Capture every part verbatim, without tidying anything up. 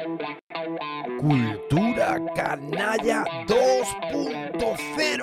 Cultura Canalla dos punto cero.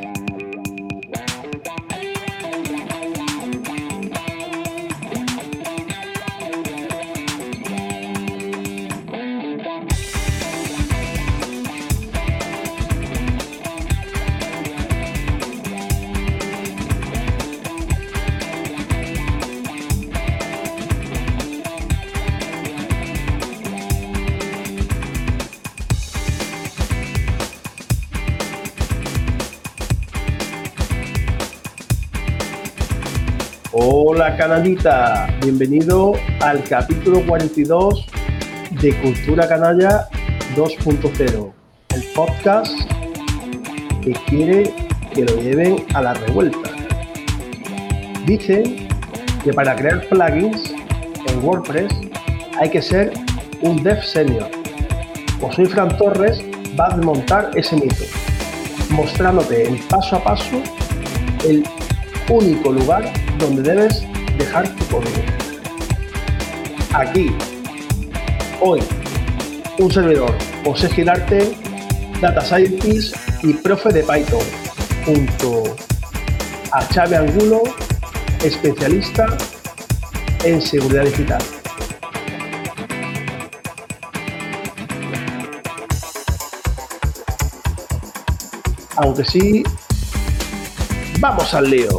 Hola canallita, bienvenido al capítulo cuarenta y dos de Cultura Canalla dos punto cero, el podcast que quiere que lo lleven a la revuelta. Dicen que para crear plugins en WordPress hay que ser un dev senior. Pues soy Fran Torres, va a desmontar ese mito, mostrándote el paso a paso el único lugar donde debes dejar tu código. Aquí, hoy, un servidor, José Girarte, Data Scientist y profe de Python, junto a Xavi Angulo, especialista en seguridad digital. Aunque sí, ¡vamos al lío!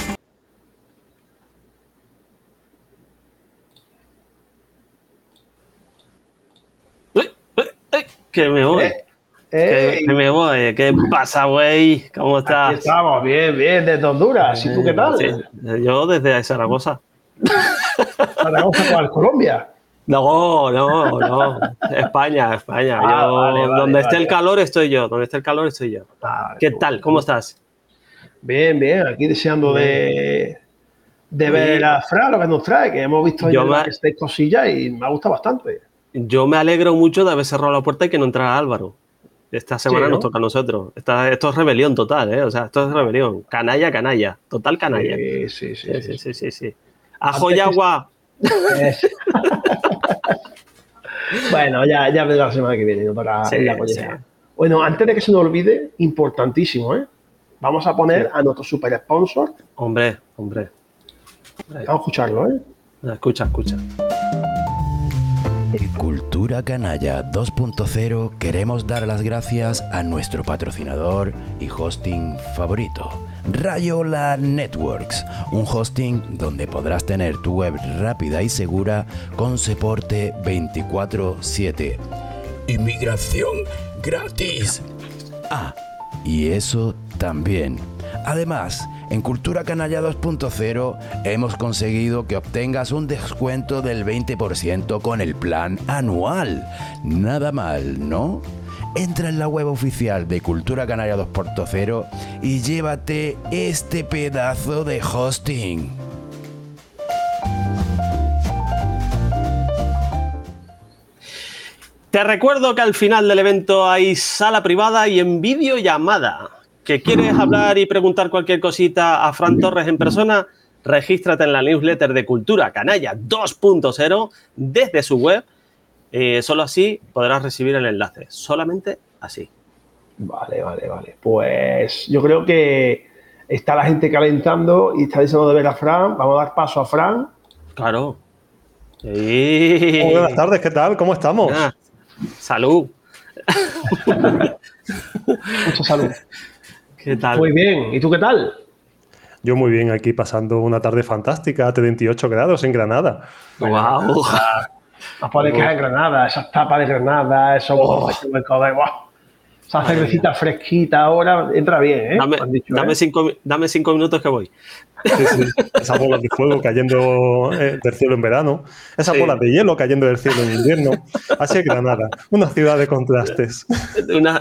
Que me voy. Eh, eh, que, que me voy. ¿Qué pasa, güey? ¿Cómo estás? Aquí estamos, bien, bien, desde Honduras. ¿Y tú qué tal? Sí, yo desde Zaragoza. ¿Zaragoza cuál? ¿Colombia? No, no, no. España, España. Ah, yo, vale, vale, donde vale. esté el calor estoy yo. Donde esté el calor estoy yo. Vale, ¿Qué tal? ¿Cómo estás? Bien, bien. Aquí deseando de, de ver a Fran lo que nos trae, que hemos visto yo en me... estas cosillas y me ha gustado bastante. Yo me alegro mucho de haber cerrado la puerta y que no entrara Álvaro. Esta semana sí, ¿no? Nos toca a nosotros. Esta, esto es rebelión total, ¿eh? O sea, esto es rebelión. Canalla, canalla. Total canalla. Sí, sí, sí. Sí, sí, sí. sí, sí. ¡Ajo y agua! Es... bueno, ya, ya vendrá la semana que viene, ¿no? Para sí, la colleja. Sí. Bueno, antes de que se nos olvide, importantísimo, ¿eh? Vamos a poner sí. a nuestro super sponsor. Hombre, hombre. Vamos a escucharlo, ¿eh? Escucha, escucha. En Cultura Canalla dos punto cero queremos dar las gracias a nuestro patrocinador y hosting favorito, Rayola Networks, un hosting donde podrás tener tu web rápida y segura con soporte veinticuatro siete. Inmigración gratis. Ah, y eso también. Además, en Cultura Canalla dos punto cero hemos conseguido que obtengas un descuento del veinte por ciento con el plan anual. Nada mal, ¿no? Entra en la web oficial de Cultura Canalla dos punto cero y llévate este pedazo de hosting. Te recuerdo que al final del evento hay sala privada y en videollamada. ¿Que quieres hablar y preguntar cualquier cosita a Fran Torres en persona? Regístrate en la newsletter de Cultura Canalla dos punto cero desde su web. Eh, solo así podrás recibir el enlace. Solamente así. Vale, vale, vale. Pues yo creo que está la gente calentando y está deseando de ver a Fran. Vamos a dar paso a Fran. Claro. Sí. Oh, buenas tardes, ¿qué tal? ¿Cómo estamos? Ah, salud. Mucha salud. ¿Qué tal? Muy bien. ¿Y tú qué tal? Yo muy bien, aquí pasando una tarde fantástica, treinta y ocho grados en Granada. ¡Guau! Wow. Las pones que es en Granada, esas tapas de Granada, esos oh. wow. Esa cervecita fresquita ahora entra bien, ¿eh? Dame, dicho, dame, ¿eh? Cinco, dame cinco minutos que voy. Sí, sí. Esas bolas de fuego cayendo eh, del cielo en verano, esas sí. bolas de hielo cayendo del cielo en invierno. Así es Granada, una ciudad de contrastes. Una...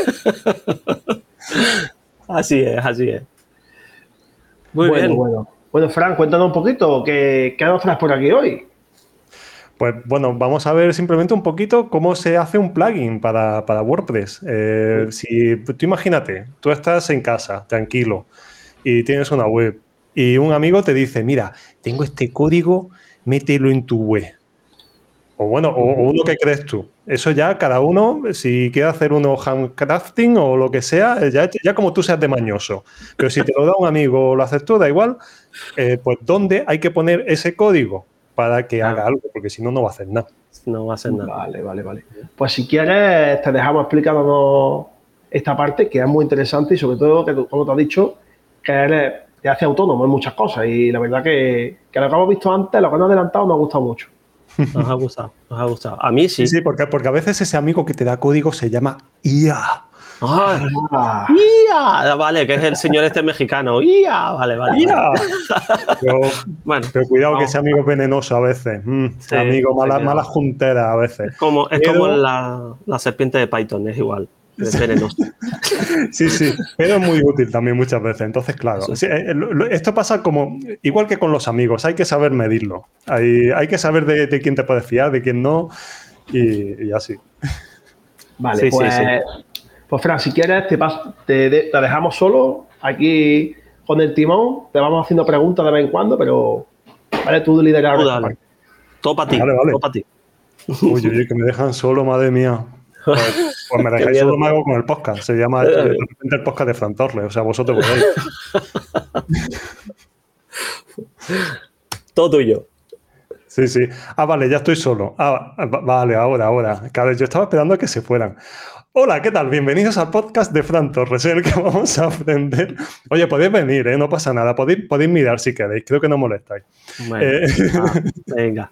Así es, así es. Muy bueno, bien. Bueno, bueno, Fran, cuéntanos un poquito, ¿qué, qué nos traes por aquí hoy? Pues bueno, vamos a ver simplemente un poquito cómo se hace un plugin para, para WordPress. Eh, si tú imagínate, tú estás en casa, tranquilo, y tienes una web, y un amigo te dice, mira, tengo este código, mételo en tu web. O bueno, o, o uno que crees tú. Eso ya cada uno, si quiere hacer uno handcrafting o lo que sea, ya, ya como tú seas de mañoso. Pero si te lo da un amigo o lo haces tú, da igual, eh, pues ¿dónde hay que poner ese código para que haga algo? Porque si no, no va a hacer nada. No va a hacer nada. Vale, vale, vale. Pues si quieres, te dejamos explicándonos esta parte, que es muy interesante y sobre todo, que tú, como te has dicho, que eres, te hace autónomo en muchas cosas. Y la verdad que, que lo que hemos visto antes, lo que nos ha adelantado, nos ha gustado mucho. Nos ha gustado, nos ha gustado. A mí sí. Sí, sí, porque, porque a veces ese amigo que te da código se llama I A. ¡Ah! ¡Ia! Vale, que es el señor este mexicano. ¡Ia! Vale, vale. I A. Pero, bueno, pero cuidado vamos. que ese amigo es venenoso a veces. Mm, Sí, amigo, mala, sí, mala juntera a veces. Es como, es pero, como la, la serpiente de Python, es igual. Es venenoso. Sí, sí, pero es muy útil también muchas veces. Entonces, claro, Eso sí, eh, lo, esto pasa como igual que con los amigos, hay que saber medirlo. Hay, hay que saber de, de quién te puedes fiar, de quién no, y, y así. Vale, Sí, pues, sí, sí. pues Fran, si quieres, te, pas, te, te dejamos solo aquí con el timón. Te vamos haciendo preguntas de vez en cuando, pero vale, tú liderar esta parte. Todo para ti, Vale, vale. todo para ti. Uy, uy, que me dejan solo, madre mía. Pues, pues me dejáis solo, me hago con el podcast. Se llama de repente el podcast de Fran Torres. O sea, vosotros podéis. Todo tuyo. Sí, sí. Ah, vale, ya estoy solo. Ah, vale, ahora, ahora. Claro, yo estaba esperando a que se fueran. Hola, ¿qué tal? Bienvenidos al podcast de Fran Torres, en el que vamos a aprender. Oye, podéis venir, ¿eh? No pasa nada. Podéis, podéis mirar si queréis. Creo que no molestáis. Bueno, eh... ah, venga.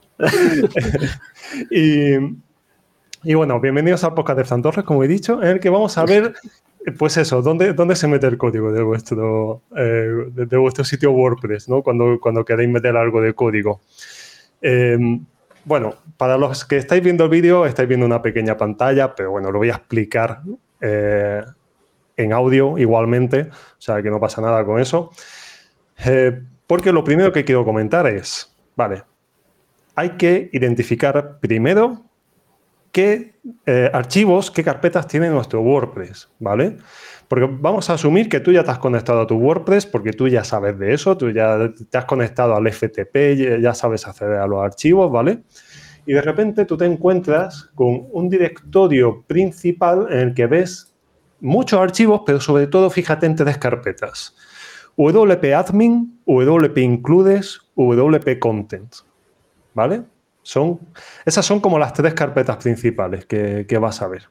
y, y bueno, bienvenidos al podcast de Fran Torres, como he dicho, en el que vamos a ver, pues eso, dónde, dónde se mete el código de vuestro, eh, de, de vuestro sitio WordPress, ¿no? Cuando, cuando queréis meter algo de código. Eh, Bueno, para los que estáis viendo el vídeo, estáis viendo una pequeña pantalla, pero bueno, lo voy a explicar eh, en audio igualmente, o sea que no pasa nada con eso. Eh, porque lo primero que quiero comentar es, vale, hay que identificar primero qué eh, archivos, qué carpetas tiene nuestro WordPress, ¿vale? Porque vamos a asumir que tú ya te has conectado a tu WordPress porque tú ya sabes de eso, tú ya te has conectado al F T P, ya sabes acceder a los archivos, ¿vale? Y de repente tú te encuentras con un directorio principal en el que ves muchos archivos, pero sobre todo fíjate en tres carpetas. W P admin, W P includes, W P content, ¿vale? Son, esas son como las tres carpetas principales que, que vas a ver.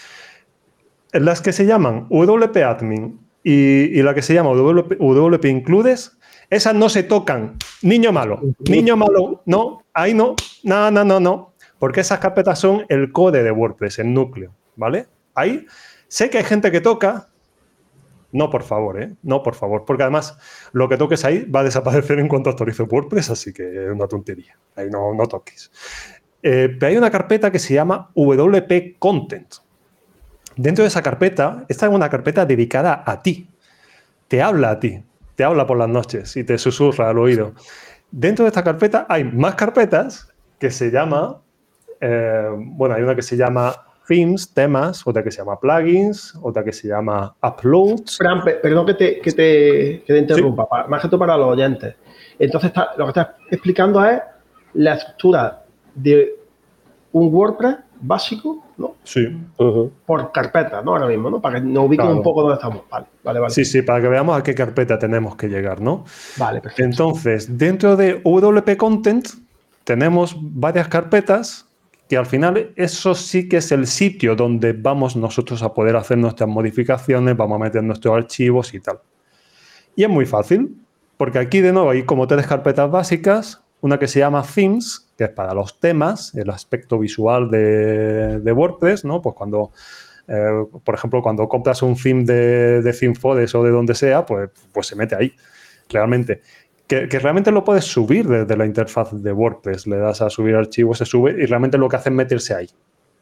Las que se llaman W P admin y, y la que se llama W P, W P includes, esas no se tocan. Niño malo, niño malo, no, ahí no, no, no, no, no. Porque esas carpetas son el core de WordPress, el núcleo, ¿vale? Ahí sé que hay gente que toca. No, por favor, ¿eh? No, por favor. Porque además lo que toques ahí va a desaparecer en cuanto actualice WordPress, así que es una tontería. Ahí no, no toques. Eh, pero hay una carpeta que se llama W P content. Dentro de esa carpeta, esta es una carpeta dedicada a ti. Te habla a ti. Te habla por las noches y te susurra al oído. Dentro de esta carpeta hay más carpetas que se llama... Eh, bueno, hay una que se llama themes, temas, otra que se llama plugins, otra que se llama uploads. Fran, perdón que te, que te, que te interrumpa, sí. para, más que todo para los oyentes. Entonces, está, lo que estás explicando es la estructura de un WordPress básico, ¿no? Sí. Uh-huh. Por carpeta, ¿no? Ahora mismo, ¿no? Para que nos ubiquen claro. un poco dónde estamos. Vale, vale, vale. Sí, sí, para que veamos a qué carpeta tenemos que llegar, ¿no? Vale, perfecto. Entonces, dentro de W P Content tenemos varias carpetas que al final eso sí que es el sitio donde vamos nosotros a poder hacer nuestras modificaciones, vamos a meter nuestros archivos y tal. Y es muy fácil, porque aquí de nuevo hay como tres carpetas básicas, una que se llama Themes, que es para los temas, el aspecto visual de, de WordPress, ¿no? Pues cuando, eh, por ejemplo, cuando compras un theme de, de ThemeForest o de donde sea, pues, pues se mete ahí, realmente. Que, que realmente lo puedes subir desde la interfaz de WordPress. Le das a subir archivos, se sube y realmente lo que hace es meterse ahí.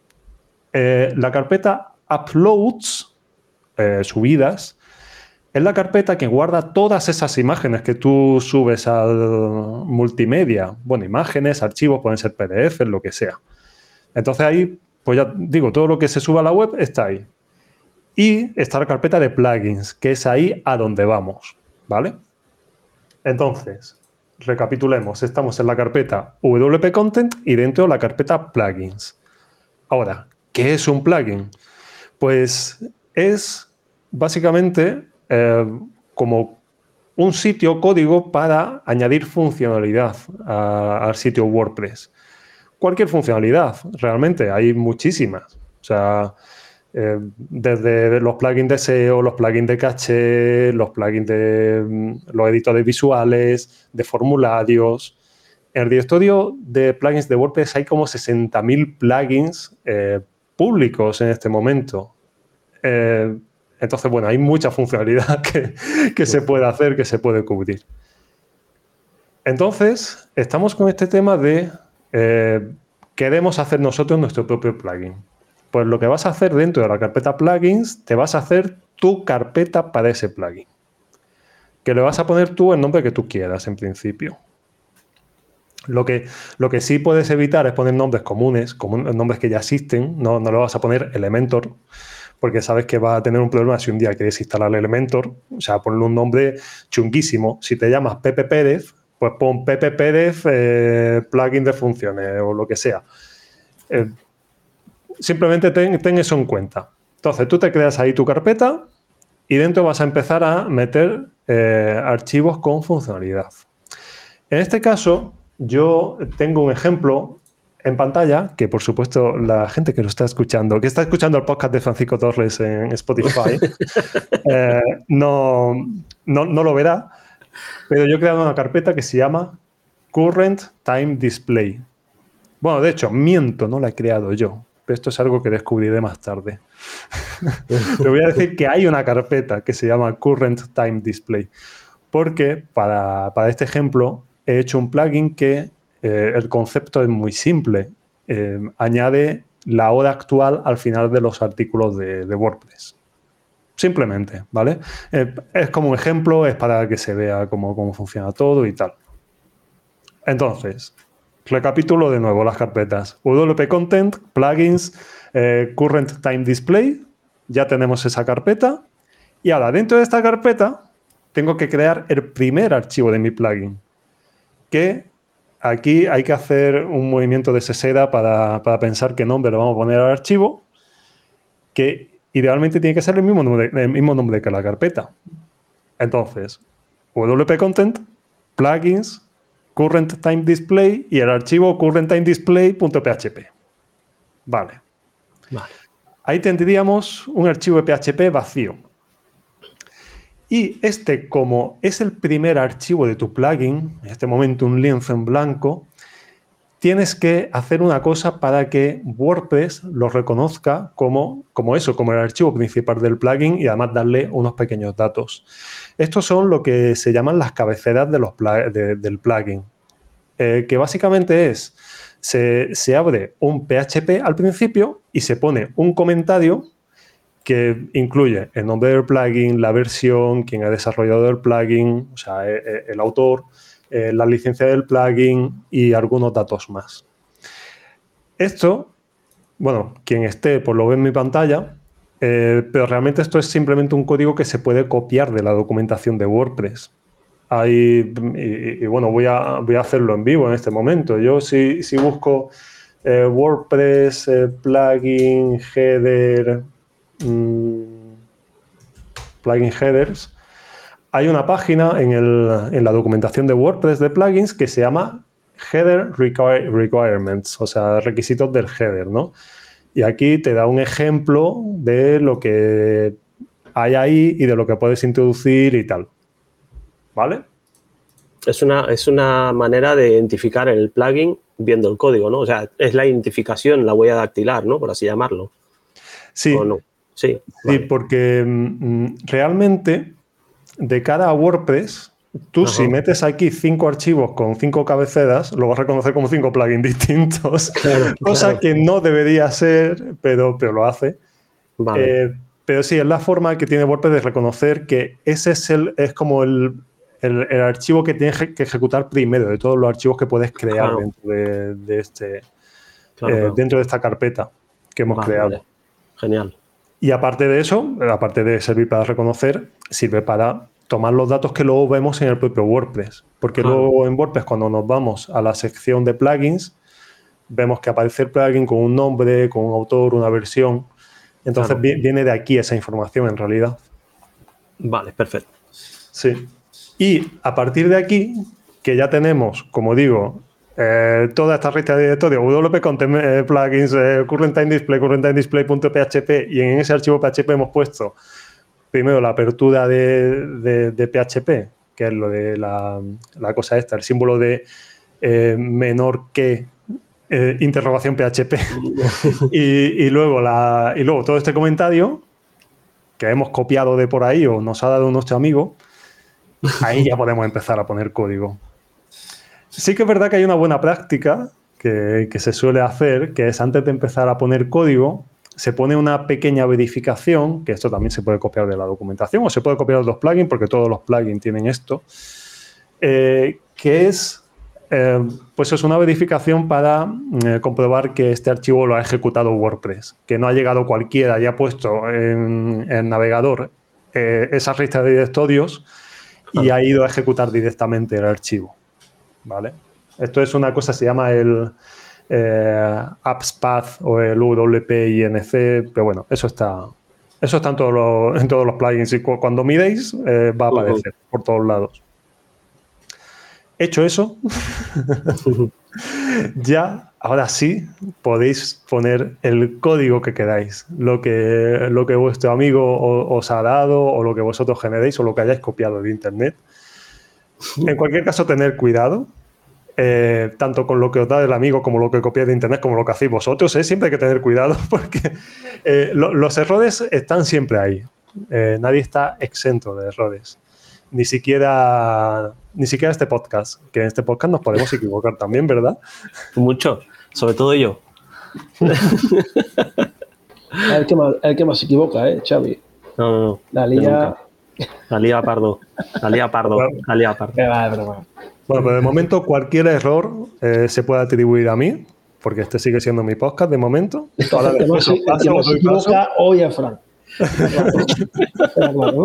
Eh, la carpeta Uploads, eh, subidas, es la carpeta que guarda todas esas imágenes que tú subes al multimedia. Bueno, imágenes, archivos, pueden ser P D F, lo que sea. Entonces ahí, pues ya digo, todo lo que se sube a la web está ahí. Y está la carpeta de plugins, que es ahí a donde vamos, ¿vale? Entonces, recapitulemos. Estamos en la carpeta W P Content y dentro la carpeta Plugins. Ahora, ¿qué es un plugin? Pues es básicamente eh, como un sitio código para añadir funcionalidad a, al sitio WordPress. Cualquier funcionalidad, realmente, hay muchísimas. O sea, eh, desde los plugins de S E O, los plugins de caché, los plugins de los editores visuales, de formularios. En el directorio de plugins de WordPress hay como sesenta mil plugins eh, públicos en este momento. Eh, entonces, bueno, hay mucha funcionalidad que, que se puede hacer, que se puede cubrir. Entonces, estamos con este tema de eh, queremos hacer nosotros nuestro propio plugin. Pues lo que vas a hacer dentro de la carpeta plugins, te vas a hacer tu carpeta para ese plugin. Que le vas a poner tú el nombre que tú quieras, en principio. Lo que, lo que sí puedes evitar es poner nombres comunes, comun, nombres que ya existen. No, no le vas a poner Elementor, porque sabes que va a tener un problema si un día quieres instalar Elementor. O sea, ponle un nombre chunguísimo. Si te llamas Pepe Pérez, pues pon Pepe Pérez eh, plugin de funciones o lo que sea. Eh, simplemente ten, ten eso en cuenta. Entonces, tú te creas ahí tu carpeta y dentro vas a empezar a meter eh, archivos con funcionalidad. En este caso, yo tengo un ejemplo en pantalla, que por supuesto la gente que lo está escuchando, que está escuchando el podcast de Francisco Torres en Spotify, eh, no, no, no lo verá, pero yo he creado una carpeta que se llama Current Time Display. Bueno, de hecho, miento, no la he creado yo, pero esto es algo que descubriré más tarde. Te voy a decir que hay una carpeta que se llama Current Time Display, porque para, para este ejemplo he hecho un plugin que Eh, el concepto es muy simple. Eh, añade la hora actual al final de los artículos de, de WordPress. Simplemente, ¿vale? Eh, es como un ejemplo, es para que se vea cómo, cómo funciona todo y tal. Entonces, recapitulo de nuevo las carpetas. W P Content, Plugins, eh, Current Time Display. Ya tenemos esa carpeta. Y ahora, dentro de esta carpeta, tengo que crear el primer archivo de mi plugin, que aquí hay que hacer un movimiento de sesera para, para pensar qué nombre le vamos a poner al archivo, que idealmente tiene que ser el mismo nombre, el mismo nombre que la carpeta. Entonces, W P Content, Plugins, Current Time Display y el archivo currenttimedisplay.php. Vale. Vale. Ahí tendríamos un archivo de P H P vacío. Y este, como es el primer archivo de tu plugin, en este momento un lienzo en blanco, tienes que hacer una cosa para que WordPress lo reconozca como, como eso, como el archivo principal del plugin y además darle unos pequeños datos. Estos son lo que se llaman las cabeceras de los pl- de, del plugin, eh, que básicamente es, se, se abre un P H P al principio y se pone un comentario que incluye el nombre del plugin, la versión, quién ha desarrollado el plugin, o sea, el autor, eh, la licencia del plugin y algunos datos más. Esto, bueno, quien esté pues lo ve en mi pantalla, eh, pero realmente esto es simplemente un código que se puede copiar de la documentación de WordPress. Hay, y, y bueno, voy a, voy a hacerlo en vivo en este momento. Yo si, si busco eh, WordPress, eh, plugin, header... plugin headers, hay una página en, el, en la documentación de WordPress de plugins que se llama Header Requirements, o sea, requisitos del header, ¿no? Y aquí te da un ejemplo de lo que hay ahí y de lo que puedes introducir y tal. ¿Vale? Es una, es una manera de identificar el plugin viendo el código, ¿no? O sea, es la identificación, la huella dactilar, ¿no? Por así llamarlo. Sí. ¿O no? Sí, sí, vale. porque mm, realmente de cara a WordPress, tú Ajá. si metes aquí cinco archivos con cinco cabeceras, lo vas a reconocer como cinco plugins distintos, claro, cosa claro. que no debería ser, pero, pero lo hace. Vale. Eh, pero sí, es la forma que tiene WordPress de reconocer que ese es, el, es como el, el, el archivo que tienes que ejecutar primero de todos los archivos que puedes crear claro. dentro de, de este, claro, eh, claro. dentro de esta carpeta que hemos vale, creado. Vale. Genial. Y aparte de eso, aparte de servir para reconocer, sirve para tomar los datos que luego vemos en el propio WordPress. Porque claro. luego en WordPress, cuando nos vamos a la sección de plugins, vemos que aparece el plugin con un nombre, con un autor, una versión. Entonces claro. viene de aquí esa información en realidad. Vale, perfecto. Sí. Y a partir de aquí, que ya tenemos, como digo, eh, toda esta lista de directorio, W P Content, eh, plugins, eh, current time display, current time display.php, y en ese archivo P H P hemos puesto primero la apertura de, de, de P H P, que es lo de la, la cosa esta, el símbolo de eh, menor que eh, interrogación P H P. y, y, luego la, y luego todo este comentario que hemos copiado de por ahí o nos ha dado nuestro amigo, ahí ya podemos empezar a poner código. Sí que es verdad que hay una buena práctica que, que se suele hacer, que es antes de empezar a poner código, se pone una pequeña verificación, que esto también se puede copiar de la documentación o se puede copiar de los plugins, porque todos los plugins tienen esto, eh, que es, eh, pues es una verificación para eh, comprobar que este archivo lo ha ejecutado WordPress, que no ha llegado cualquiera y ha puesto en el navegador eh, esa lista de directorios y ha ido a ejecutar directamente el archivo, ¿vale? Esto es una cosa, se llama el eh, apps path o el W W P I N C, pero bueno, eso está, eso está en, todos los, en todos los plugins y cu cuando miréis eh, va a aparecer uh-huh. por todos lados. Hecho eso, ya, ahora sí, podéis poner el código que queráis, lo que, lo que vuestro amigo os ha dado o lo que vosotros generéis o lo que hayáis copiado de internet. En cualquier caso, tener cuidado, eh, tanto con lo que os da el amigo como lo que copiáis de internet como lo que hacéis vosotros. ¿eh? Siempre hay que tener cuidado porque eh, lo, los errores están siempre ahí. Eh, nadie está exento de errores. Ni siquiera, ni siquiera este podcast, que en este podcast nos podemos equivocar también, ¿verdad? Mucho, sobre todo yo. El que más, el que más se equivoca, ¿eh, Xavi? No, no, no. La lía... La lía pardo. La lía pardo. Bueno, la lía pardo. Bueno, pero de momento cualquier error eh, se puede atribuir a mí, porque este sigue siendo mi podcast de momento. Ahora el que más se, el que más se equivoca hoy a Fran. Claro.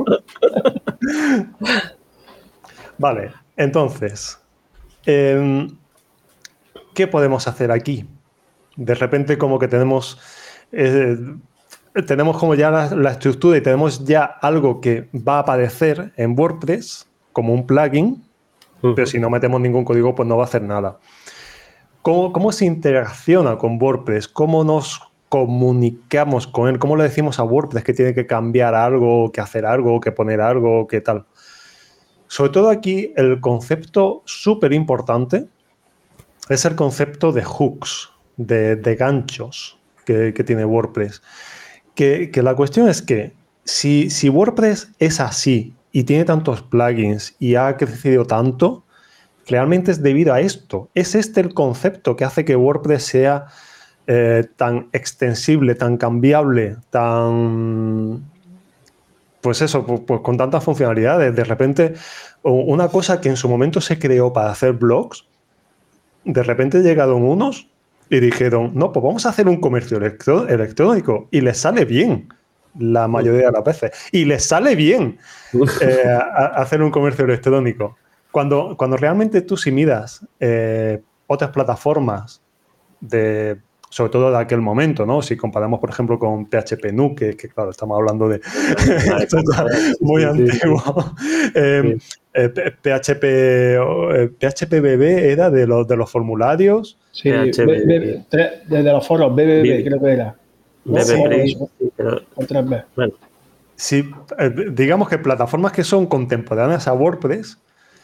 Vale, entonces, eh, ¿qué podemos hacer aquí? De repente como que tenemos, eh, tenemos como ya la, la estructura y tenemos ya algo que va a aparecer en WordPress como un plugin, uh-huh. pero si no metemos ningún código pues no va a hacer nada. ¿Cómo, cómo se interacciona con WordPress? ¿Cómo nos comunicamos con él? ¿Cómo le decimos a WordPress que tiene que cambiar algo, que hacer algo, que poner algo, que tal? Sobre todo aquí el concepto súper importante es el concepto de hooks, de, de ganchos que, que tiene WordPress. Que, que la cuestión es que si, si WordPress es así y tiene tantos plugins y ha crecido tanto, realmente es debido a esto. Es este el concepto que hace que WordPress sea Eh, tan extensible, tan cambiable, tan... Pues eso, pues, pues con tantas funcionalidades. De repente, una cosa que en su momento se creó para hacer blogs, de repente llegaron unos y dijeron, no, pues vamos a hacer un comercio electro electrónico y les sale bien la mayoría de las veces. Y les sale bien eh, a, a hacer un comercio electrónico. Cuando, cuando realmente tú si miras eh, otras plataformas de... sobre todo de aquel momento, ¿no? Si comparamos, por ejemplo, con P H P Nuke, que, que claro, estamos hablando de esto está muy sí, antiguo. Sí. Eh, sí. eh, P H P, eh, P H P B B era de los, de los formularios. Sí, desde de los foros, B B B, creo que era. B B B, sí, pero... Bueno. Sí, eh, digamos que plataformas que son contemporáneas a WordPress,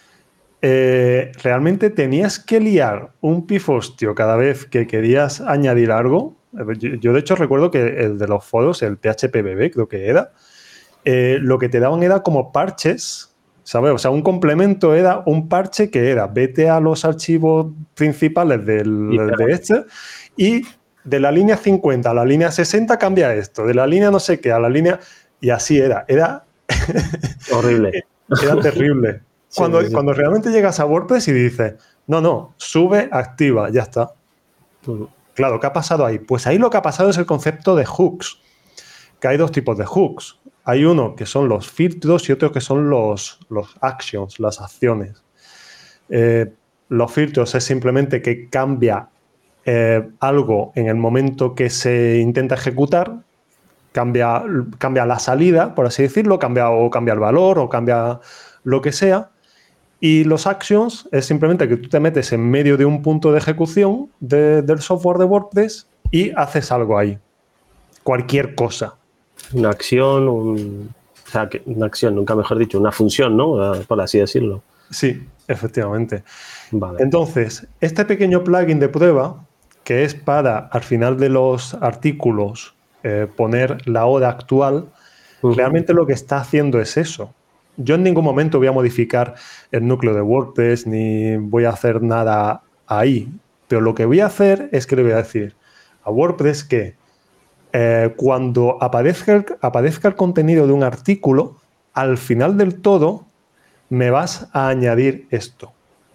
Eh, realmente tenías que liar un pifostio cada vez que querías añadir algo. Yo, yo de hecho recuerdo que el de los foros, el P H P B B creo que era, eh, lo que te daban era como parches, ¿sabes? O sea, un complemento era un parche que era vete a los archivos principales del, de este y de la línea cincuenta a la línea sesenta cambia esto, de la línea no sé qué a la línea... Y así era, era... horrible. Era terrible. Cuando, sí, sí. cuando realmente llegas a WordPress y dices, no, no, sube, activa, ya está. Uh-huh. Claro, ¿qué ha pasado ahí? Pues ahí lo que ha pasado es el concepto de hooks, que hay dos tipos de hooks. hay uno que son los filtros y otro que son los, los actions, las acciones. Eh, los filtros es simplemente que cambia eh, algo en el momento que se intenta ejecutar, cambia, cambia la salida, por así decirlo, cambia, o cambia el valor o cambia lo que sea. Y los actions es simplemente que tú te metes en medio de un punto de ejecución de, del software de WordPress y haces algo ahí. Cualquier cosa. Una acción, un, o sea, que una acción, nunca mejor dicho, una función, ¿no? Por así decirlo. Sí, efectivamente. Vale. Entonces, este pequeño plugin de prueba, que es para al final de los artículos eh, poner la hora actual, uh-huh. realmente lo que está haciendo es eso. Yo en ningún momento voy a modificar el núcleo de WordPress ni voy a hacer nada ahí. Pero lo que voy a hacer es que le voy a decir a WordPress que eh, cuando aparezca el, aparezca el contenido de un artículo, al final del todo me vas a añadir esto.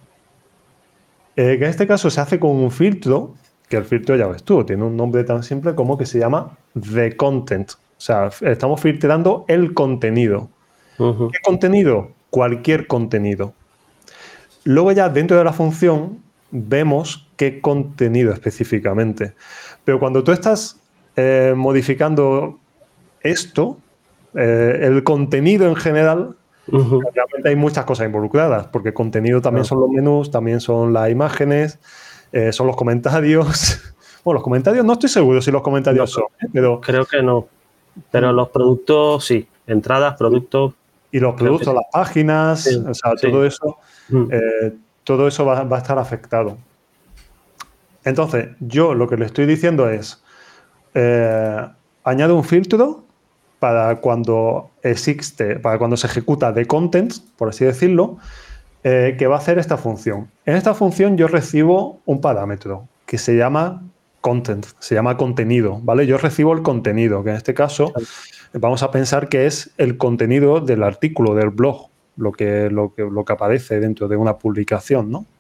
Eh, que en este caso se hace con un filtro, que el filtro ya ves tú, tiene un nombre tan simple como que se llama The Content. O sea, estamos filtrando el contenido. Uh-huh. ¿Qué contenido? Cualquier contenido. Luego ya dentro de la función vemos qué contenido específicamente. Pero cuando tú estás eh, modificando esto, eh, el contenido en general, uh-huh. realmente hay muchas cosas involucradas, porque contenido también uh-huh. son los menús, también son las imágenes, eh, son los comentarios. Bueno, los comentarios no estoy seguro si los comentarios no, son, ¿eh? Pero creo que no. Pero los productos sí, entradas, productos. Y los productos, las páginas, sí, o sea, sí. todo eso, mm. eh, todo eso va, va a estar afectado. Entonces, yo lo que le estoy diciendo es, eh, añade un filtro para cuando existe, para cuando se ejecuta the content, por así decirlo, eh, que va a hacer esta función. En esta función yo recibo un parámetro que se llama content, se llama contenido, ¿vale? Yo recibo el contenido, que en este caso vamos a pensar que es el contenido del artículo, del blog, lo que, lo que, lo que aparece dentro de una publicación, ¿no?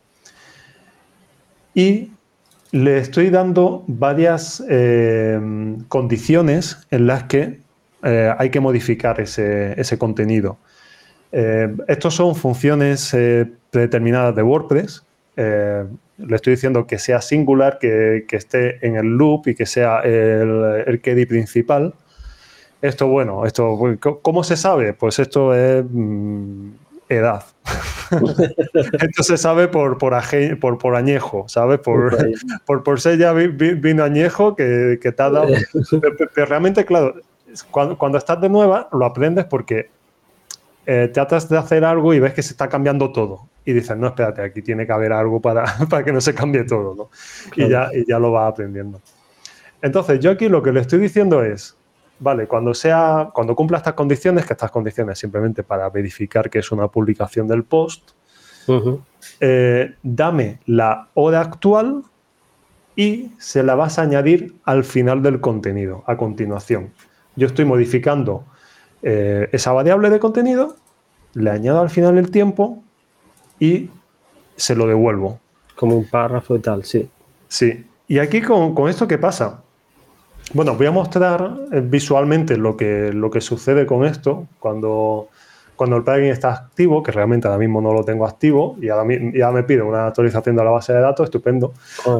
Y le estoy dando varias eh, condiciones en las que eh, hay que modificar ese, ese contenido. Eh, estos son funciones eh, predeterminadas de WordPress. Eh, le estoy diciendo que sea singular, que, que esté en el loop y que sea el, el query principal. Esto, bueno, esto, ¿cómo se sabe? Pues esto es mmm, edad. Esto se sabe por, por, aje, por, por añejo, ¿sabes? Por, por, por ser ya vino añejo que, que te ha dado. Pero, pero realmente, claro, cuando, cuando estás de nueva, lo aprendes porque eh, tratas de hacer algo y ves que se está cambiando todo. Y dices, no, espérate, aquí tiene que haber algo para, para que no se cambie todo, ¿no? Claro. Y, ya, y ya lo vas aprendiendo. Entonces, yo aquí lo que le estoy diciendo es, vale, cuando sea, cuando cumpla estas condiciones, que estas condiciones simplemente para verificar que es una publicación del post, uh-huh. eh, dame la hora actual y se la vas a añadir al final del contenido, a continuación. Yo estoy modificando eh, esa variable de contenido, le añado al final el tiempo y se lo devuelvo. Como un párrafo y tal, sí. Sí. Y aquí con, con esto, ¿qué pasa? Bueno, voy a mostrar visualmente lo que, lo que sucede con esto cuando, cuando el plugin está activo, que realmente ahora mismo no lo tengo activo y ahora ya me pide una actualización de la base de datos, estupendo.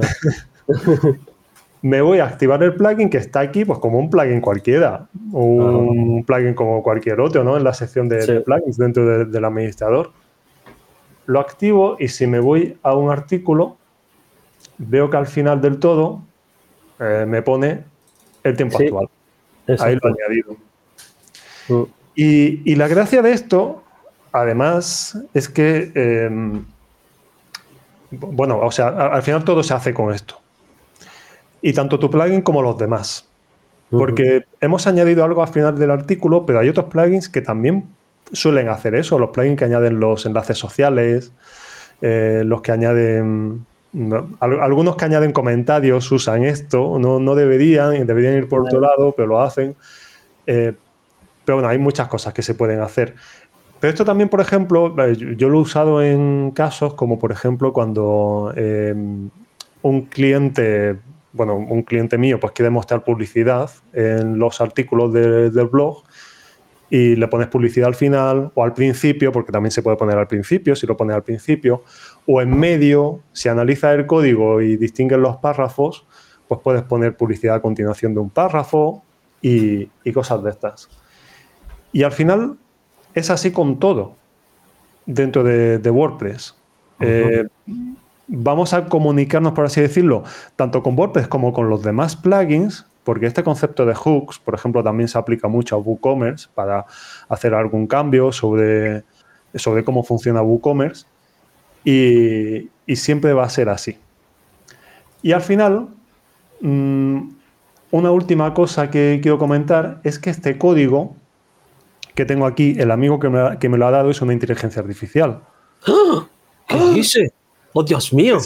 Me voy a activar el plugin que está aquí, pues como un plugin cualquiera, un ah. plugin como cualquier otro, ¿no? En la sección de, sí. de plugins dentro de, del administrador. Lo activo y si me voy a un artículo, veo que al final del todo eh, me pone el tiempo sí, actual. Ahí lo he añadido. Mm. Y, y la gracia de esto, además, es que, eh, bueno, o sea, al final todo se hace con esto. Y tanto tu plugin como los demás. Porque uh-huh. hemos añadido algo al final del artículo, pero hay otros plugins que también suelen hacer eso. Los plugins que añaden los enlaces sociales, eh, los que añaden... No, algunos que añaden comentarios usan esto, no, no deberían, deberían ir por otro lado, pero lo hacen. Eh, pero bueno, hay muchas cosas que se pueden hacer. Pero esto también, por ejemplo, yo lo he usado en casos como, por ejemplo, cuando eh, un cliente, bueno, un cliente mío pues quiere mostrar publicidad en los artículos de, del blog y le pones publicidad al final o al principio, porque también se puede poner al principio, si lo pones al principio, o en medio, si analizas el código y distingues los párrafos, pues puedes poner publicidad a continuación de un párrafo y, y cosas de estas. Y al final es así con todo dentro de, de WordPress. Uh-huh. eh, vamos a comunicarnos, por así decirlo, tanto con WordPress como con los demás plugins, porque este concepto de hooks, por ejemplo, también se aplica mucho a WooCommerce para hacer algún cambio sobre, sobre cómo funciona WooCommerce, y, y siempre va a ser así. Y al final, mmm, una última cosa que quiero comentar es que este código que tengo aquí, el amigo que me, que me lo ha dado es una inteligencia artificial. ¿Qué dice? ¡Oh, Dios mío!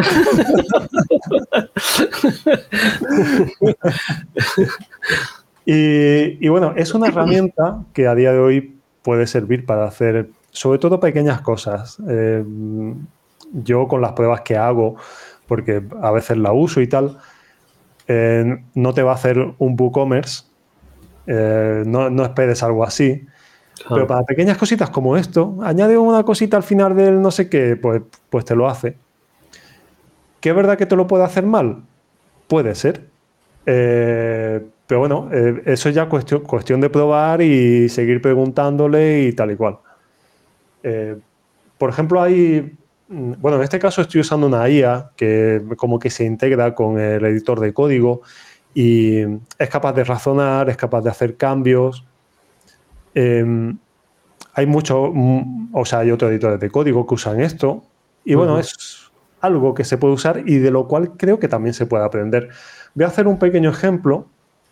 y, y bueno, es una herramienta que a día de hoy puede servir para hacer, sobre todo, pequeñas cosas. Eh, yo con las pruebas que hago, porque a veces la uso y tal, eh, no te va a hacer un WooCommerce, eh, no, no esperes algo así. Claro. Pero para pequeñas cositas como esto, añade una cosita al final del no sé qué, pues, pues te lo hace. ¿Que es verdad que te lo puede hacer mal? Puede ser. Eh, pero bueno, eh, eso es ya cuestión, cuestión de probar y seguir preguntándole y tal y cual. Eh, por ejemplo, hay... Bueno, en este caso estoy usando una I A que como que se integra con el editor de código y es capaz de razonar, es capaz de hacer cambios. Eh, hay muchos, o sea, hay otros editores de código que usan esto y bueno, uh-huh. es algo que se puede usar y de lo cual creo que también se puede aprender. Voy a hacer un pequeño ejemplo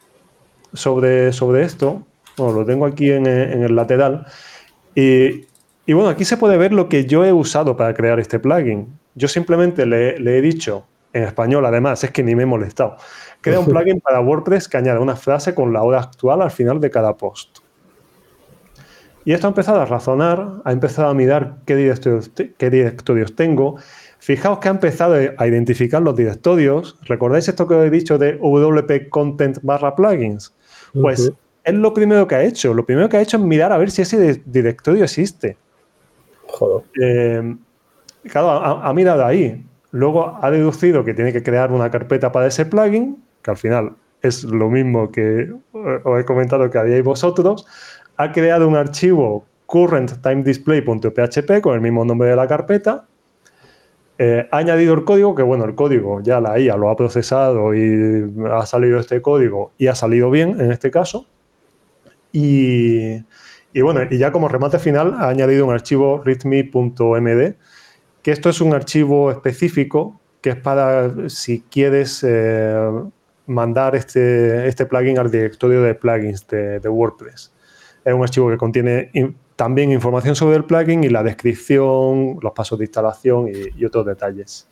sobre, sobre esto. Bueno, lo tengo aquí en, en el lateral y, y bueno, aquí se puede ver lo que yo he usado para crear este plugin. Yo simplemente le, le he dicho en español, además, es que ni me he molestado. Crea un plugin para WordPress que añade una frase con la hora actual al final de cada post. Y esto ha empezado a razonar, ha empezado a mirar qué directorios, qué directorios tengo. Fijaos que ha empezado a identificar los directorios. ¿Recordáis esto que os he dicho de W P Content barra plugins? Pues uh-huh. es lo primero que ha hecho. Lo primero que ha hecho es mirar a ver si ese directorio existe. Joder. Eh, claro, ha, ha mirado ahí. Luego ha deducido que tiene que crear una carpeta para ese plugin, que al final es lo mismo que os he comentado que haríais vosotros. Ha creado un archivo currenttimedisplay.php con el mismo nombre de la carpeta. Eh, ha añadido el código, que bueno, el código ya la I A lo ha procesado y ha salido este código y ha salido bien en este caso. Y, y bueno, y ya como remate final ha añadido un archivo readme.md, que esto es un archivo específico que es para si quieres eh, mandar este, este plugin al directorio de plugins de, de WordPress. Es un archivo que contiene in, también información sobre el plugin y la descripción, los pasos de instalación y, y otros detalles.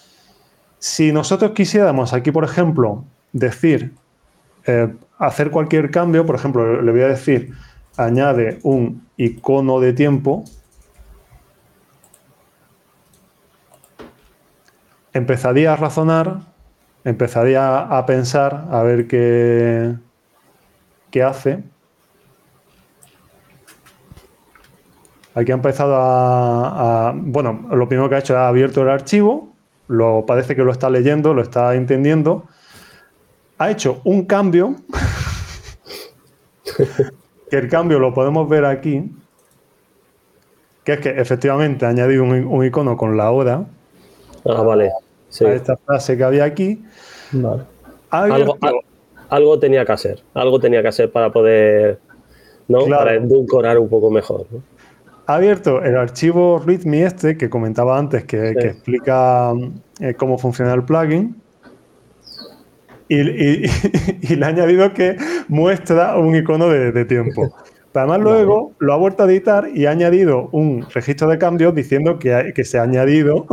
Si nosotros quisiéramos aquí, por ejemplo, decir, eh, hacer cualquier cambio, por ejemplo, le voy a decir, añade un icono de tiempo, empezaría a razonar, empezaría a pensar, a ver qué, qué hace. Aquí ha empezado a, a... Bueno, lo primero que ha hecho es ha abierto el archivo, lo, parece que lo está leyendo, lo está entendiendo. Ha hecho un cambio, que el cambio lo podemos ver aquí, que es que efectivamente ha añadido un, un icono con la hora. Ah, vale. Sí. A esta frase que había aquí. Vale. Algo, a, algo tenía que hacer, algo tenía que hacer para poder, ¿no? Claro. Para edulcorar un poco mejor, ¿no? Ha abierto el archivo readme este que comentaba antes, que, sí. que explica eh, cómo funciona el plugin. Y, y, y le ha añadido que muestra un icono de, de tiempo. Pero además luego vale. lo ha vuelto a editar y ha añadido un registro de cambios diciendo que, que se ha añadido.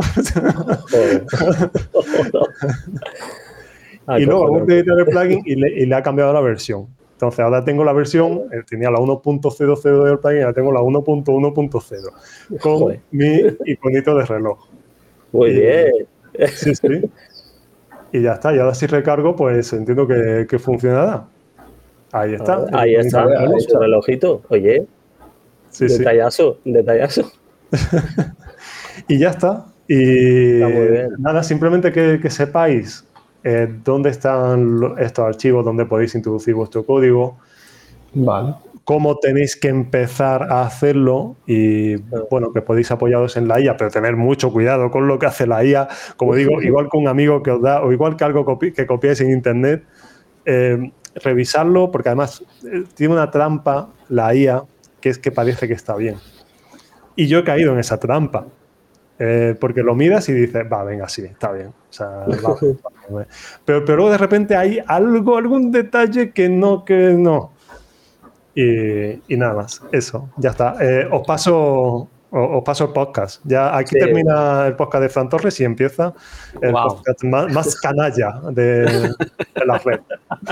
y luego ha vuelto a editar el plugin y le, y le ha cambiado la versión. Entonces ahora tengo la versión, tenía la uno punto cero cero del plugin, ahora tengo la uno punto uno punto cero con Joder. mi iconito de reloj. Muy y, bien. Sí, sí. Y ya está. Y ahora si recargo, pues entiendo que, que funcionará. Ahí está. Ah, ahí está, ahí está el relojito. Oye, sí, detallazo, sí. detallazo. Y ya está. Y nada, simplemente que, que sepáis eh, dónde están estos archivos, dónde podéis introducir vuestro código. Vale. Cómo tenéis que empezar a hacerlo y, bueno, que podéis apoyaros en la I A, pero tener mucho cuidado con lo que hace la I A. Como digo, igual que un amigo que os da, o igual que algo copi que copiáis en Internet, eh, revisarlo, porque además eh, tiene una trampa, la I A, que es que parece que está bien. Y yo he caído en esa trampa. Eh, porque lo miras y dices, va, venga, sí, está bien. O sea, va, va, pero, pero luego de repente hay algo, algún detalle que no, que no. Y, y nada más, eso, ya está. Eh, os paso os paso el podcast. Ya aquí sí. Termina el podcast de Fran Torres y empieza el wow. podcast más, más canalla de, de la red.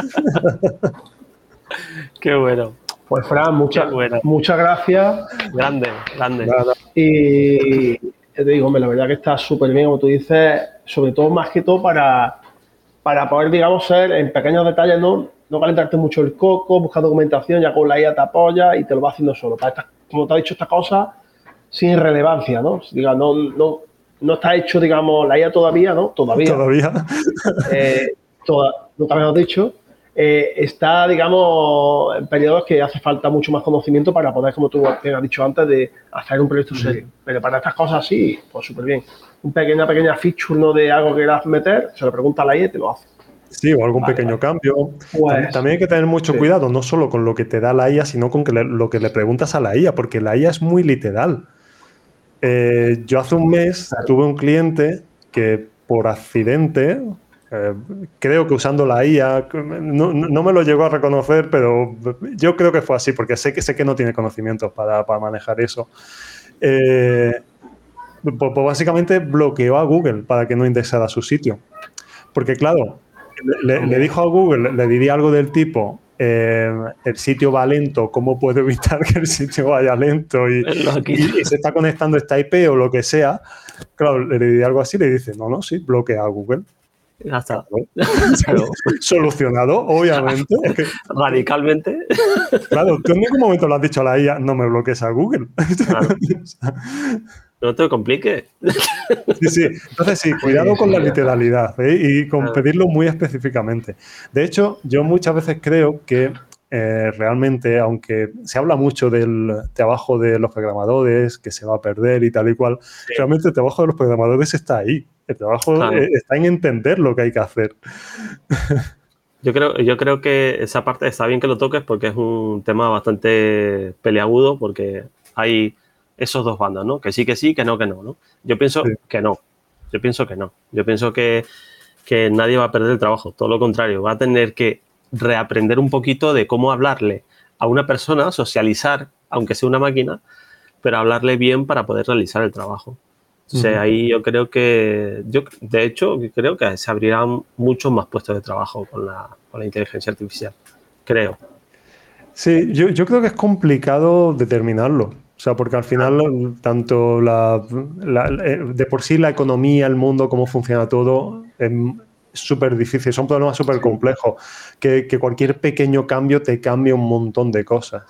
Qué bueno. Pues Fran, muchas bueno. muchas gracias. Grande, grande. Nada. Y te digo, hombre, la verdad que está súper bien, como tú dices, sobre todo, más que todo, para, para poder, digamos, ser en pequeños detalles, ¿no? No calentarte mucho el coco, buscar documentación, ya con la I A te apoya y te lo va haciendo solo. Para esta, como te ha dicho, esta cosa sin relevancia, ¿no? Diga, no, no, no está hecho, digamos, la I A todavía, ¿no? Todavía. Todavía. Eh, toda, nunca mejor dicho. Eh, está, digamos, en periodos que hace falta mucho más conocimiento para poder, como tú bien has dicho antes, de hacer un proyecto serio. Pero para estas cosas sí, pues súper bien. Un pequeña, pequeña feature, ¿no? De algo que quieras meter, se lo pregunta a la I A y te lo hace. Sí, o algún vale, pequeño vale. cambio. Pues, también hay que tener mucho sí. cuidado, no solo con lo que te da la I A, sino con que le, lo que le preguntas a la I A, porque la I A es muy literal. Eh, yo hace un mes claro. tuve un cliente que por accidente, eh, creo que usando la I A, no, no me lo llegó a reconocer, pero yo creo que fue así, porque sé que, sé que no tiene conocimientos para, para manejar eso. Eh, pues, pues básicamente bloqueó a Google para que no indexara su sitio. Porque claro, Le, le dijo a Google, le diría algo del tipo, eh, el sitio va lento, ¿cómo puedo evitar que el sitio vaya lento? Y, y, y se está conectando esta I P o lo que sea. Claro, le diría algo así, le dice, no, no, sí, bloquea a Google. Ya está. Claro. Solucionado, obviamente. Es que, radicalmente. Claro, tú en ningún momento le has dicho a la I A, no me bloquees a Google. Claro. No te compliques. Sí, sí. Entonces, sí, cuidado con la literalidad, ¿eh? Y con pedirlo muy específicamente. De hecho, yo muchas veces creo que eh, realmente, aunque se habla mucho del trabajo de los programadores, que se va a perder y tal y cual, sí. realmente el trabajo de los programadores está ahí. El trabajo claro. eh, está en entender lo que hay que hacer. Yo creo, yo creo que esa parte está bien que lo toques porque es un tema bastante peleagudo, porque hay esos dos bandos, ¿no? Que sí, que sí, que no, que no, ¿no? Yo pienso sí. que no. Yo pienso que no. Yo pienso que, que nadie va a perder el trabajo. Todo lo contrario. Va a tener que reaprender un poquito de cómo hablarle a una persona, socializar, aunque sea una máquina, pero hablarle bien para poder realizar el trabajo. O sea, uh-huh. ahí yo creo que... yo De hecho, creo que se abrirán muchos más puestos de trabajo con la, con la inteligencia artificial. Creo. Sí, yo, yo creo que es complicado determinarlo. O sea, porque al final, tanto la, la, de por sí la economía, el mundo, cómo funciona todo, es súper difícil. Son problemas súper sí. complejos. Que, que cualquier pequeño cambio te cambia un montón de cosas.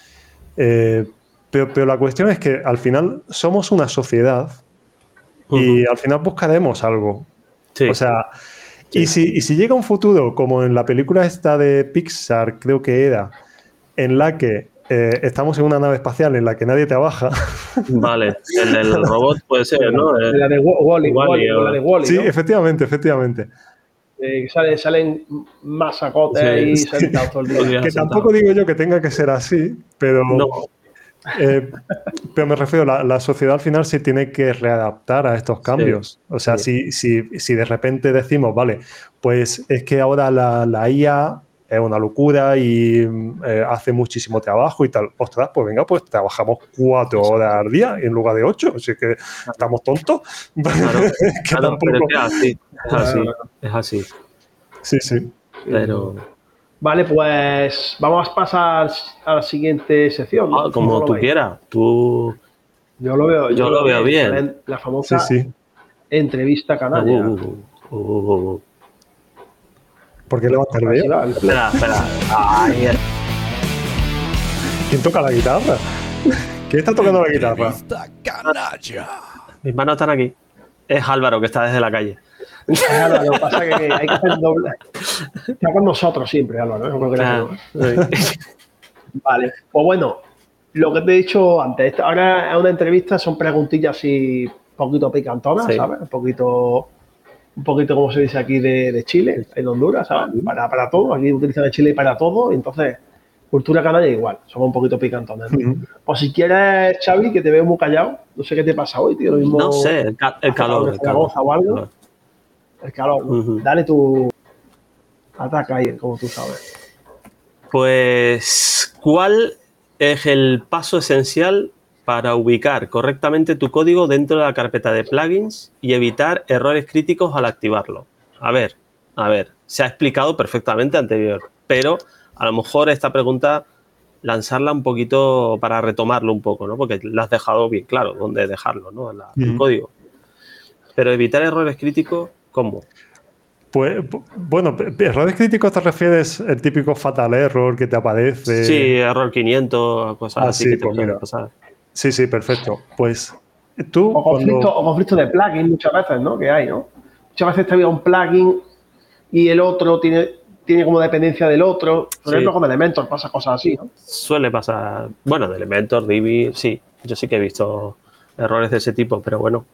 Eh, pero, pero la cuestión es que al final somos una sociedad uh-huh. y al final buscaremos algo. Sí. O sea, sí. y, si, y si llega un futuro, como en la película esta de Pixar, creo que era, en la que Eh, estamos en una nave espacial en la que nadie trabaja. Vale, el, el robot puede ser, ¿no? El, la de Wall-E. Wall-E, o... la de Wall-E, sí, ¿no? efectivamente, efectivamente. Eh, sale, salen masacotes sí, y sí. sentados todo el día. Que tampoco digo yo que tenga que ser así, pero... No. Eh, pero me refiero, la, la sociedad al final se tiene que readaptar a estos cambios. Sí, o sea, sí. si, si, si de repente decimos, vale, pues es que ahora la, la I A es una locura y eh, hace muchísimo trabajo y tal. Ostras, pues venga, pues trabajamos cuatro horas al día en lugar de ocho. Así que estamos tontos. Claro, que claro tampoco... pero es que así, es así, es así. Sí, sí. Pero... Vale, pues vamos a pasar a la siguiente sección, ¿no? Ah, como tú quieras. Tú... Yo lo veo, yo, yo lo veo bien. bien. La famosa sí, sí. entrevista canalla. Uh, uh, uh, uh, uh. ¿Por qué levantas el dedo? Espera, espera. Ay, el- ¿Quién toca la guitarra? ¿Quién está tocando la guitarra? Entrevista canalla. mis manos están aquí. Es Álvaro, que está desde la calle. Álvaro, lo que pasa es que hay que hacer doble. Está con nosotros siempre, Álvaro. ¿eh? Creo que Ah, era- sí. Vale, pues bueno, lo que te he dicho antes, esta- ahora es una entrevista, son preguntillas así un poquito picantonas, Sí. ¿sabes? Un poquito, un poquito como se dice aquí de, de Chile, en Honduras, ¿sabes? Para, para todo, aquí utilizan el Chile para todo, y entonces, cultura canalla igual, somos un poquito picantones. ¿no? Ujú. Pues si quieres, Xavi, que te veo muy callado, no sé qué te pasa hoy, tío, lo mismo. No sé, el, ca- el hace calor. calor El en calor. Zaragoza o algo. El calor, ¿no? Ujú. Dale tu ataca ahí, como tú sabes. Pues, ¿cuál es el paso esencial para ubicar correctamente tu código dentro de la carpeta de plugins y evitar errores críticos al activarlo? A ver, a ver, se ha explicado perfectamente anterior, pero a lo mejor esta pregunta lanzarla un poquito para retomarlo un poco, ¿no? Porque la has dejado bien claro dónde dejarlo, ¿no? La- el Ujú. código. Pero evitar errores críticos, ¿cómo? Pues, bu- bueno, p- p- errores críticos te refieres el típico fatal error que te aparece. Sí, error quinientos, cosas Ah, así sí, que te pues pueden mira. pasar. Sí, sí, perfecto. Pues tú O conflicto, cuando... o conflicto de plugin muchas veces, ¿no? Que hay, ¿no? Muchas veces te había un plugin y el otro tiene, tiene como dependencia del otro. Por Sí. ejemplo, con Elementor pasa cosas así, ¿no? Suele pasar, bueno, de Elementor, Divi, sí, yo sí que he visto errores de ese tipo, pero bueno.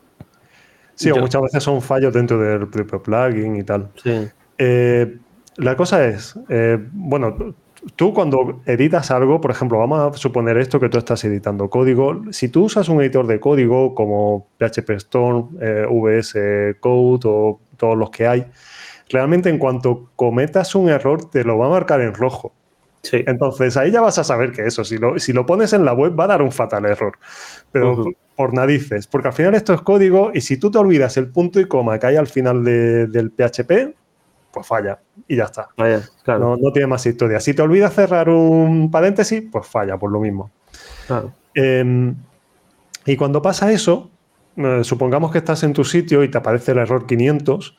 Sí, o Yo- muchas veces son fallos dentro del propio plugin y tal. Sí, Eh, la cosa es, eh, bueno, tú cuando editas algo, por ejemplo, vamos a suponer esto que tú estás editando código. Si tú usas un editor de código como P H P Storm, eh, V S Code o todos los que hay, realmente en cuanto cometas un error te lo va a marcar en rojo. sí. Entonces ahí ya vas a saber que eso, si lo, si lo pones en la web va a dar un fatal error. Pero Ujú. por, por narices, porque al final esto es código y si tú te olvidas el punto y coma que hay al final de- del P H P, pues falla y ya está. Vaya, claro, No, no tiene más historia. Si te olvidas cerrar un paréntesis, pues falla por lo mismo. claro. Eh, y cuando pasa eso, eh, supongamos que estás en tu sitio y te aparece el error quinientos,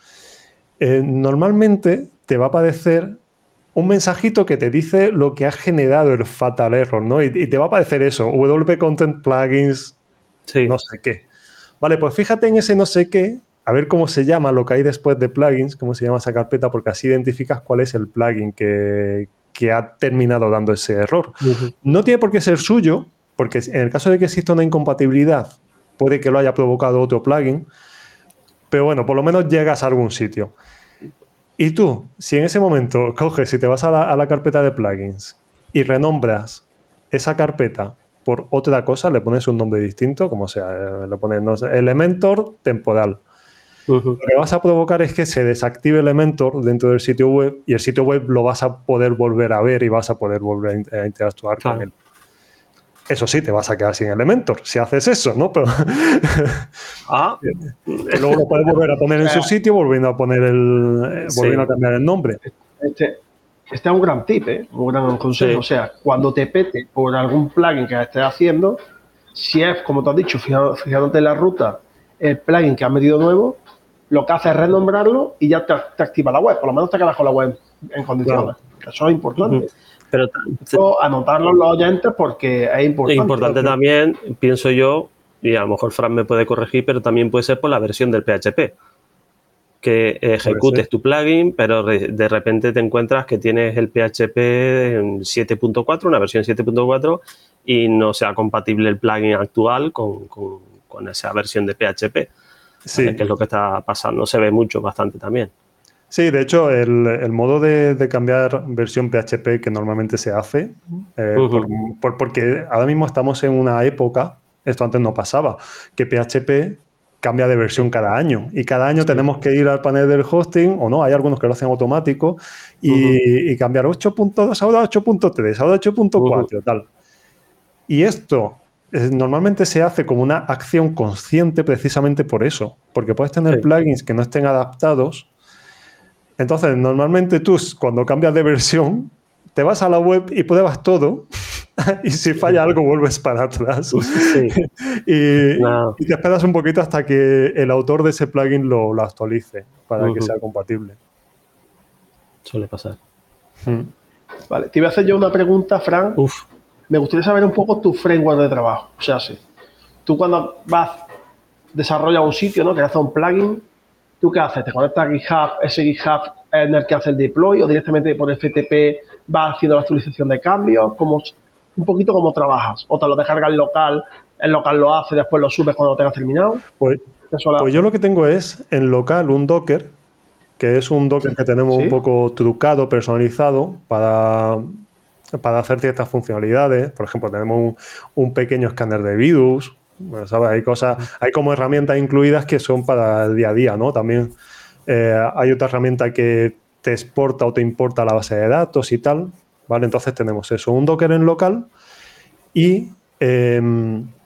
eh, normalmente te va a aparecer un mensajito que te dice lo que ha generado el fatal error, ¿no? Y, y te va a aparecer eso, W P Content Plugins, Sí, no sé qué. Vale, pues fíjate en ese no sé qué, a ver cómo se llama lo que hay después de plugins, cómo se llama esa carpeta, porque así identificas cuál es el plugin que, que ha terminado dando ese error. Ujú. No tiene por qué ser suyo, porque en el caso de que exista una incompatibilidad, puede que lo haya provocado otro plugin, pero bueno, por lo menos llegas a algún sitio. Y tú, si en ese momento coges y te vas a la, a la carpeta de plugins y renombras esa carpeta por otra cosa, le pones un nombre distinto, como sea, eh, le pones no sé, Elementor temporal. Ujú. Lo que vas a provocar es que se desactive Elementor dentro del sitio web y el sitio web lo vas a poder volver a ver y vas a poder volver a, in- a interactuar Claro. con él. Eso sí, te vas a quedar sin Elementor si haces eso, ¿no? Pero Ah, que luego lo puedes volver a poner en su sitio volviendo a poner el, eh, Sí. volviendo a cambiar el nombre. Este, este es un gran tip, ¿eh? Un gran consejo. Sí. O sea, cuando te pete por algún plugin que estés haciendo, si es, como tú has dicho, fija- fijándote en la ruta, el plugin que has metido nuevo, lo que hace es renombrarlo y ya te, te activa la web. Por lo menos te quedas con la web en condiciones. Eso es importante. Ujú. pero ta- Esto, anotarlo en los oyentes porque es es importante. importante también, pienso yo, y a lo mejor Fran me puede corregir, pero también puede ser por la versión del P H P. Que ejecutes ser. tu plugin, pero re- de repente te encuentras que tienes el P H P en siete punto cuatro, una versión siete punto cuatro, y no sea compatible el plugin actual con, con- con esa versión de P H P. Sí. ¿Vale? Que es lo que está pasando. Se ve mucho, bastante también. Sí, de hecho, el, el modo de, de cambiar versión P H P que normalmente se hace, eh, Ujú. por- por- porque ahora mismo estamos en una época, esto antes no pasaba, que P H P cambia de versión cada año y cada año Sí. tenemos que ir al panel del hosting, o no, hay algunos que lo hacen automático, y, Ujú. y cambiar ocho punto dos, ahora ocho punto tres, ahora ocho punto cuatro, tal. Y esto eh, normalmente se hace como una acción consciente precisamente por eso, porque puedes tener Sí. plugins que no estén adaptados. Entonces, normalmente tú, cuando cambias de versión, te vas a la web y pruebas todo y si falla algo vuelves para atrás. Sí. y, No. y te esperas un poquito hasta que el autor de ese plugin lo, lo actualice para que Ujú. sea compatible. Suele pasar. Mm. Vale, te iba a hacer yo una pregunta, Fran. Uf. Me gustaría saber un poco tu framework de trabajo. O sea, sí. Tú cuando vas, desarrollas un sitio, ¿no? Que haces un plugin, ¿tú qué haces? ¿Te conectas a GitHub, ese GitHub en el que haces el deploy o directamente por F T P vas haciendo la actualización de cambios? ¿Cómo, un poquito cómo trabajas? ¿O te lo descargas en local, el local lo hace, después lo subes cuando lo tengas terminado? Pues, pues yo lo que tengo es en local un Docker, que es un Docker que tenemos ¿Sí? un poco trucado, personalizado para, para hacer ciertas funcionalidades. Por ejemplo, tenemos un, un pequeño escáner de virus. Bueno, ¿sabes? Hay cosas, hay como herramientas incluidas que son para el día a día, ¿no? También eh, hay otra herramienta que te exporta o te importa la base de datos y tal, ¿vale? Entonces tenemos eso, un Docker en local y eh,